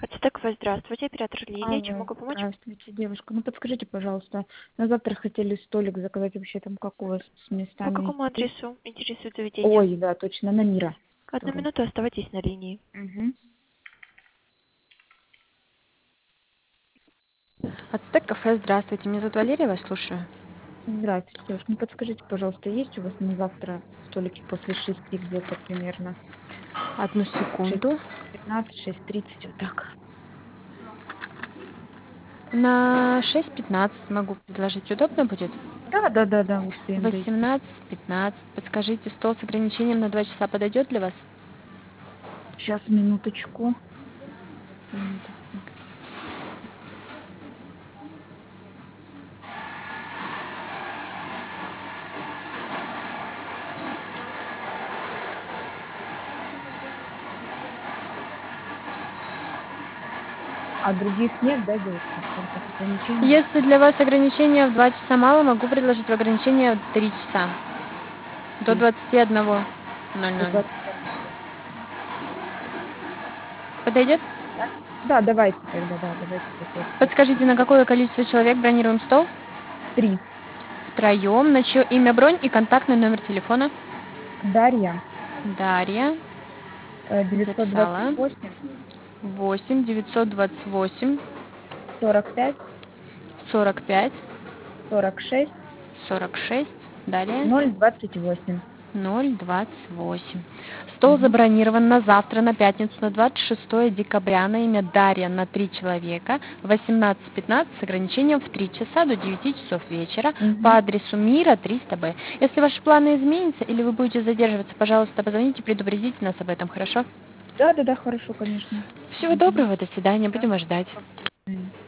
Хацтекова, здравствуйте, оператор Лилия, чем Алло, могу помочь? здравствуйте, девушка. Ну подскажите, пожалуйста, на завтра хотели столик заказать вообще там, как у вас с По местами? какому адресу интересует заведение? Ой, да, точно, на Мира. Одну Второй. минуту, оставайтесь на линии. Угу. Ацтек кафе, здравствуйте. Меня зовут Валерия, вас слушаю. Здравствуйте, девушка. Ну подскажите, пожалуйста, есть у вас на завтра столики после 6 где-то примерно? Одну Шесть секунду. 15, 6:30, вот так. На 6:15 могу предложить. Удобно будет? Да, успеем дойти. 18:15. Подскажите, стол с ограничением на 2 часа подойдет для вас? Сейчас, минуточку. Минуточку. А других нет, да, девушка? Только с ограничением? Если для вас ограничение в 2 часа мало, могу предложить в ограничение в 3 часа. До 3. 21:00. 21. Подойдет? Да, давайте тогда, да, давайте такой столик. Подскажите, на какое количество человек бронируем стол? 3. Втроем. На чье имя бронь и контактный номер телефона? Дарья, Дарья. Записала. 928 8 928 45 45 46 46. Далее 028. 028. Стол Угу. забронирован на завтра, на пятницу, на 26 декабря на имя Дарья на 3 человека, в 18:15 с ограничением в 3 часа до 9 часов вечера по Угу. адресу Мира 300Б. Если ваши планы изменятся или вы будете задерживаться, пожалуйста, позвоните, предупредите нас об этом, хорошо? Да, хорошо, конечно. Всего Угу. доброго, до свидания, Да, будем ждать. спасибо.